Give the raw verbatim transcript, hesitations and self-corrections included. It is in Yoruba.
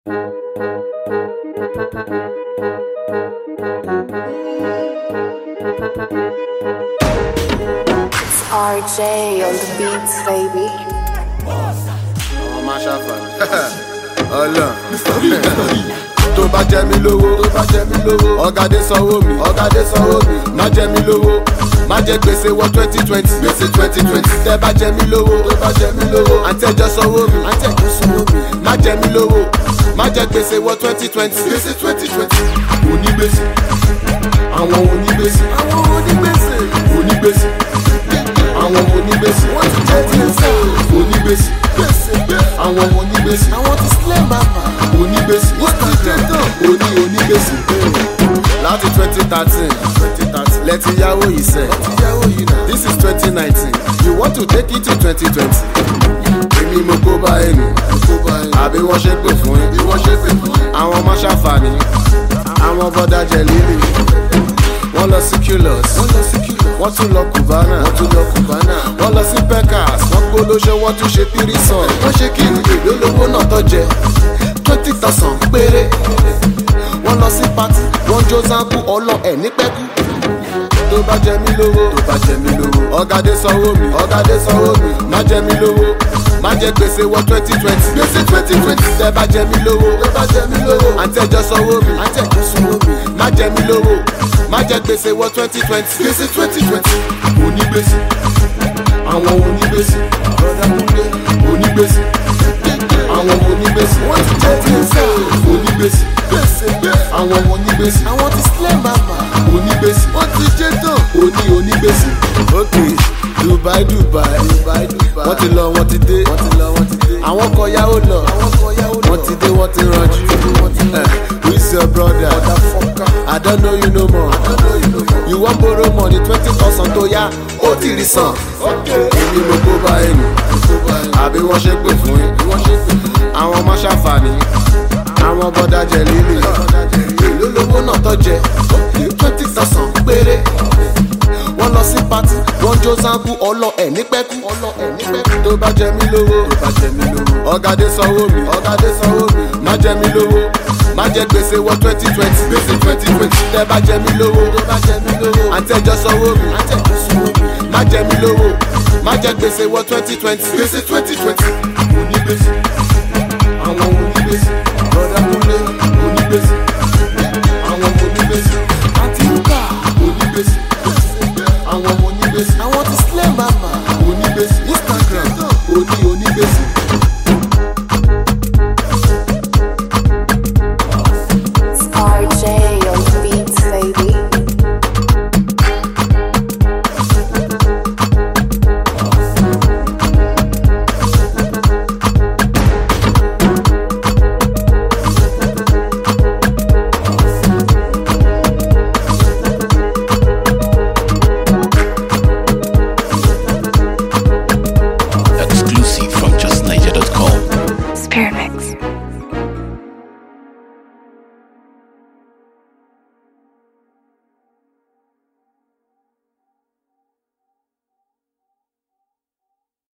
It's R J on the beats, baby. Oh, my shafan. Allah. Tó bá jẹ mí lówó, tó bá jẹ mí lówó, ọ̀gádé sanwó mi, ọ̀gádé sanwó mi, má jẹ mí lówó, má jẹ gbèsè wọ twenty twenty, gbèsè twenty twenty. Tẹ́ bá jẹ mí lówó, tó bá jẹ mí lówó, àtẹ̀jọ́ sanwó mi, àtẹ̀jọ́ sanwó mi, má jẹ mí lówó, má jẹ gbèsè wọ twenty twenty, gbèsè twenty twenty. Onígbèsè, àwọn onígbèsè, àwọn onígbèsè, onígbèsè, àwọn onígbèsè, wọ́n ti jẹ́ ti ń sẹ́, onígbèsè, àwọn onígbèsè, àwọn ti sílẹ̀ màmá, onígbèsè, wọ́n ti jẹ́ tán, oní onígbèsè. Láti twenty thirteen, lẹ́tí yáwó yìí sẹ́, this is twenty nineteen, you want to take it to twenty twenty. Èmi mo kó bá ẹnu, àbí wọ́n ṣe pè fún yín, àwọn ọmọ ṣàǹfààní, àwọn bọ́dá jẹ líle, wọ́n lọ sí Culus, wọ́n tún lọ Cubana, wọ́n tún lọ Cubana, wọ́n lọ sí Pecas, wọ́n gbólóṣe, wọ́n tún ṣe tírísàn, wọ́n ṣe kí ni èlò lówó náà tó jẹ twenty thousand péré, wọ́n lọ sí party, wọ́n jó zanku ọlọ ẹ̀ ní pẹ́kú. Tó bá jẹ mí lówó, tó bá jẹ mí lówó, ọ̀gádé sanwó mi, ọ̀gádé sanwó mi, má jẹ mí lówó, má jẹ gbèsè wọ twenty twenty, gbèsè twenty twenty. Tẹ́ bá jẹ mí lówó, tẹ́ bá jẹ mí lówó, àtẹ̀jọ́ sanwó mi, àtẹ̀jọ́ sanwó mi, má jẹ mí lówó, má jẹ gbèsè wọ twenty twenty, gbèsè twenty twenty. Onígbèsè, àwọn onígbèsè, onígbèsè, àwọn onígbèsè, wọ́n ti jẹ́ ti ń sẹ́, onígbèsè, àwọn onígbèsè, àwọn ti sílẹ̀ màmá, onígbèsè, wọ́n ti jẹ́ tán, oní onígbèsè. Ok, Dubai Dubai, wọ́n ti lọ wọ́n ti dé, àwọn kan yáwó lọ, wọ́n ti dé wọ́n ti ranjú. Who is your brother? I don't know you no more. You wan borrow money twenty thousand tó yá, ó ti rí san. Èmi mo kó bá ẹnu, àbí wọ́n ṣe pè fún yín, àwọn ọmọ ṣàǹfààní, àwọn bọ́dá jẹ líle, èlò lówó náà tó jẹ twenty thousand péré, wọ́n lọ sí party, wọ́n jó zanku ọlọ ẹ̀ ní pẹ́kú. Tó bá jẹ mí lówó, ọ̀gádé sanwó mi, ọ̀gádé sanwó mi, má jẹ mí lówó, má jẹ gbèsè wọ twenty twenty, gbèsè twenty twenty. Tẹ́ bá jẹ mí lówó, àtẹ̀jọ́ sanwó mi, má jẹ mí lówó, má jẹ gbèsè wọ twenty twenty, gbèsè twenty twenty. Onígbèsè.